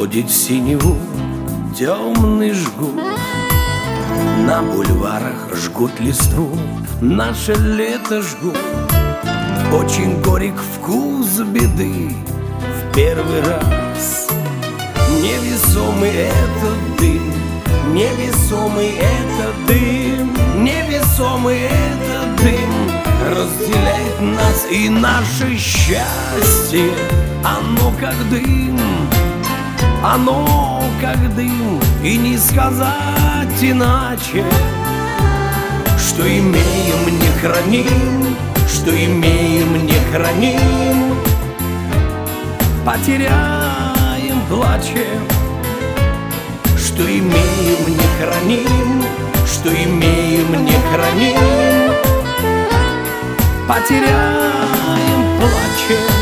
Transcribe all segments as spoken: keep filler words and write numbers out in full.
уходит в синеву темный жгут. На бульварах жгут листву, наше лето жгут. Очень горек вкус беды в первый раз. Невесомый этот дым, невесомый этот дым, невесомый этот дым разделяет нас и наше счастье. Оно как дым, оно как дым, и не сказать иначе. Что имеем, не храним, что имеем, не храним, потеряем, плачем. Что имеем, не храним, что имеем, не храним, потеряем, плачем.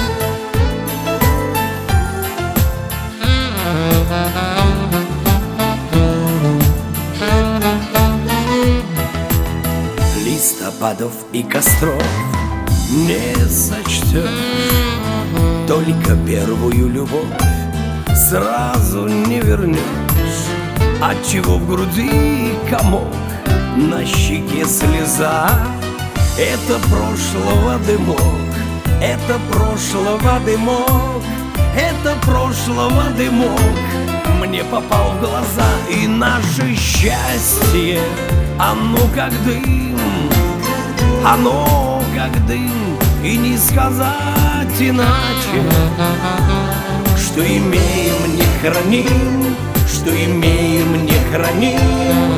Листопадов и костров не сочтешь, только первую любовь сразу не вернешь. Отчего в груди комок, на щеке слеза? Это прошлого дымок, это прошлого дымок, это прошлого дымок мне попал в глаза. И наше счастье, оно как дым, оно как дым, и не сказать иначе. Что имеем, не храним, что имеем, не храним,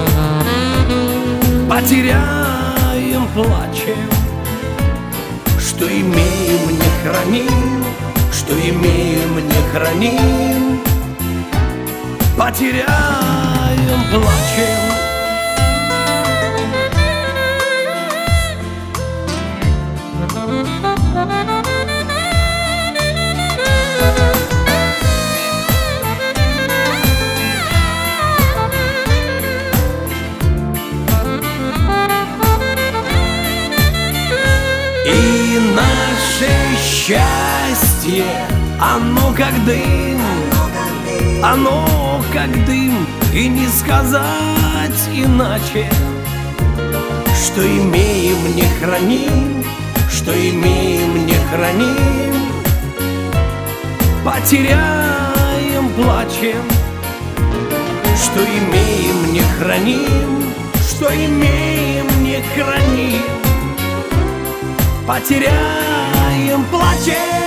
потеряем, плачем. Что имеем, не храним, что имеем, не храним, потеряем, плачем. И наше счастье, оно как дым, оно как дым, и не сказать иначе. Что имеем, не храним, что имеем, не храним, потеряем, плачем. Что имеем, не храним, что имеем, не храним, потеряем, плачем.